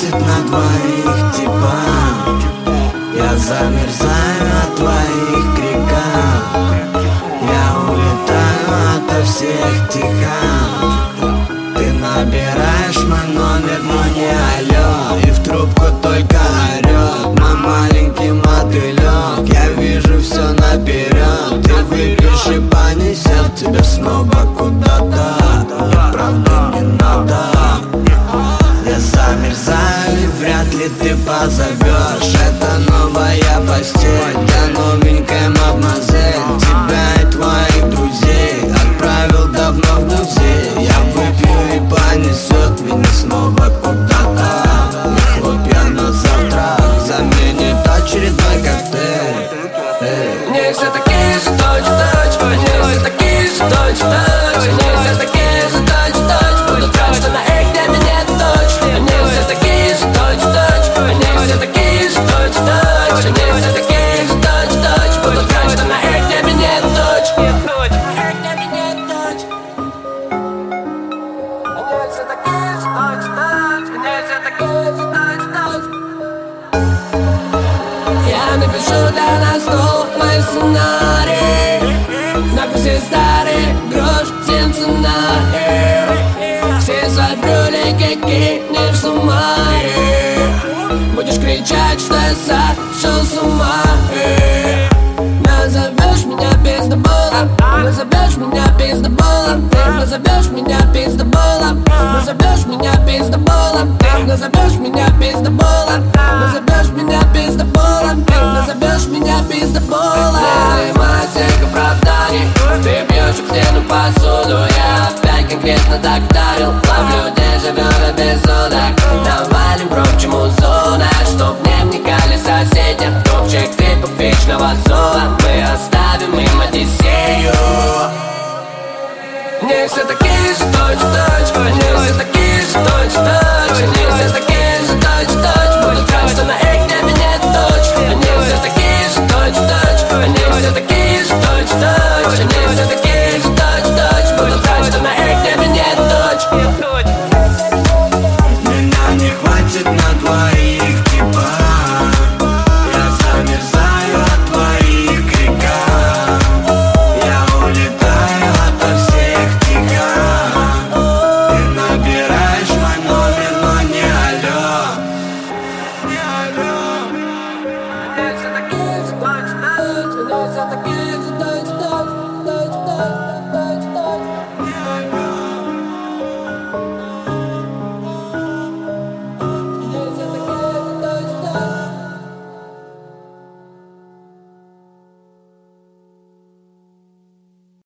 хватит на двоих, типа. Я замерзаю от твоих криков. Я улетаю ото всех тихо. Ты набираешь мой номер, но не алло. И в трубку только орёт мой маленький мотылёк. Я вижу все наперед. Ты выпьешь и понесет тебя снова куда-то. И правда не надо. Я замерзаю, и вряд ли ты позовешь. Это новая постель для новенькой мадемуазель. Тебя и твоих друзей отправил давно в музей. Я выпью и понесет меня снова куда-то. И хлопья на завтрак заменит очередной коктейль. Они все такие же точь-в-точь. Они все такие же точь-в-точь. Они все такие же точь-в-точь. Будут рад, что на их небе нет точь. Они все такие же точь-в-точь. Они все такие же точь-в-точь. Они все такие же точь-в-точь. Будут рад, что на их небе нет точь. На их небе нет точь. Они все такие же точь-в-точь. Они все такие же точь-в-точь. Я напишу для нас новый сценарий. На вкусе старый грош, всем сценарий. Все свои брюлики кинешь с ума. Будешь кричать, что я сошел с ума. Назовешь меня пиздоболом. Назовешь меня пиздоболом. Ты назовешь меня пиздоболом. Назовешь меня пиздоболом. Ты назовешь меня пиздоболом. Назовешь меня пиздоболом. Ты назовешь меня пиздоболом. Матик оправданий. Ты бьешь об стену посуду. Я опять конкретно так вдарил. Ловлю дежавю эпизодах. Навалим громче музона, чтоб не вникали соседи. Топчик типа вечного зова. Мы оставим им Одиссею. Они все такие же точь-в-точь. Они все такие же точь-в-точь. Они все такие же точь-в-точь. Будут рад, что на их небе нет точь. Они все такие же точь-в-точь. Они все такие же точь-в-точь. Они все такие же точь-в-точь. Будут рад, что на их небе нет точь. Меня не хватит на двоих, типа. Я замерзаю от твоих криков. Я улетаю ото всех тихо. Ты набираешь мой номер, но не алло. Не алло. Они все такие же точь-в-точь. Они все такие